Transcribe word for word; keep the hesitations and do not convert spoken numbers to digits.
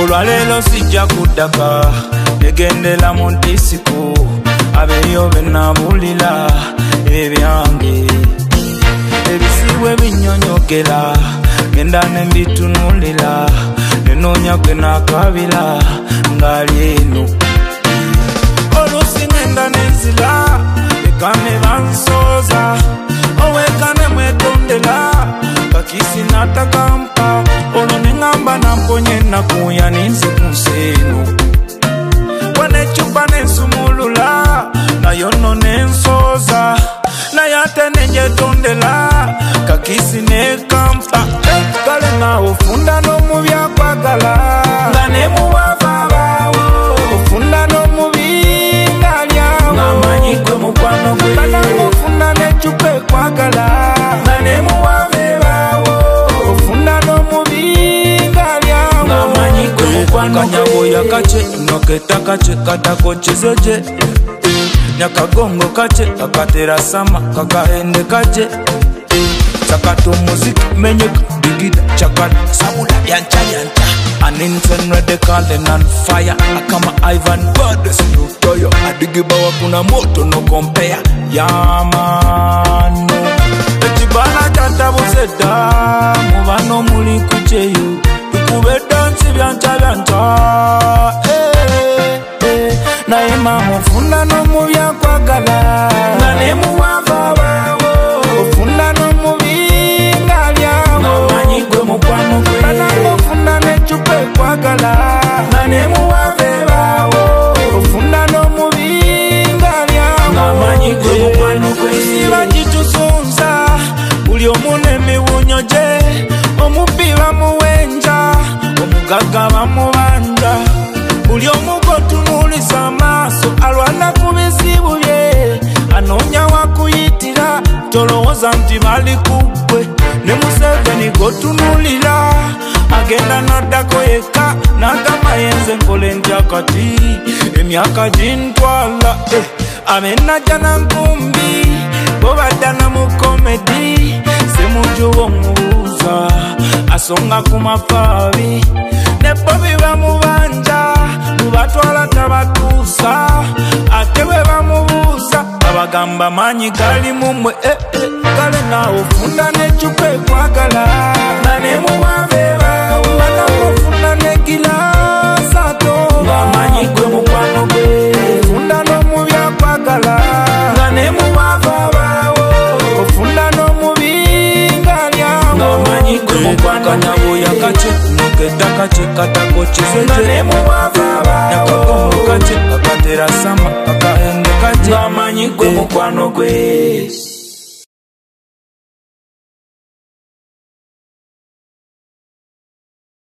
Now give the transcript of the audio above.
olwaleero sijja kuddaka negendera mu disiko abeeyo benabulira ebyange ebisiibwe binyonyogera genda nembitunulira nenoonya gwe nakabira ngali eno oluusi ngenda nenzira ekane bansooza owekane mwetondera kakisi natakampa olwo neŋŋamba namponye ennaku yaninze ku nseeno wenecupa nensumulula nayo nno nensooza naye ate nenjetondera kakisi nekampa kale nawe ofunda n'omubi akwagala nga nemuwava abaawo ofunda n'omubi ng'alyawo ng'amanyi gwe mukwano gwe banange ofunda n'ecupa ekwagala nga nemuwava ebaawo ofunda n'omubi ng'alyawo ng'amanyi gwe mukwano gwe kanyaboya kace noketa kace katakokizeje nyakagongo kace kakatera sama kakahende kace chakatu muziki menyeka digida chakata sabula yancha yancha anintenrede kale nan fire akama Ivan Bades lutoyo adigibawa kuna moto no compare yamano echibana chatabuzeda mubano muli kucheyo tukube dansi byancha byancha eh eh naye mama funda no mubya kwagala na nemuwava bawo ofunda no mubi ngalyawo namanyi gwe mukwano gwe banange ofunda n'ecupa ekwagala na nemuwave bawo ofunda no mubi ngalyawo namanyi gwe mukwano gwe siba kitusunza buli omu n'emiwunyo gye omubbi bamuwenja omugagga bamubanja buli omu gwotunuuliza amaaso alwana ku bizibu bye anoonya wakuyitira tolowooza nti bali kuggwe ne Museveni gwotunuulira agenda naddako yekka n'agamba yenze nkole ntya kati emyaka gintwala eh, amenajja nankumbi bo baddana mu komedi semujuba omubuuza asonga ku mapaabi ne bobi bamubanja mubatwala tabatuusa ate bwe bamubuuza abagamba maanyi gali mumwe eh, eh, kale naawe ofunda n'ecupa ekwagala nga nemuwave baawo banange ofunda n'egiraasa ato ng'amanyi gwe mukwano gwe ofunda n'omubi akwagala nga nemuwava baawo ofunda n'omubi ng'alyawo ng'amanyi gwe mukwano kanyaboya kace noketa kace katakokizeje nga nemuwava baawo nyakagongo kace kakatera sama kakahenge kace ng'amanyi gwe mukwano gwe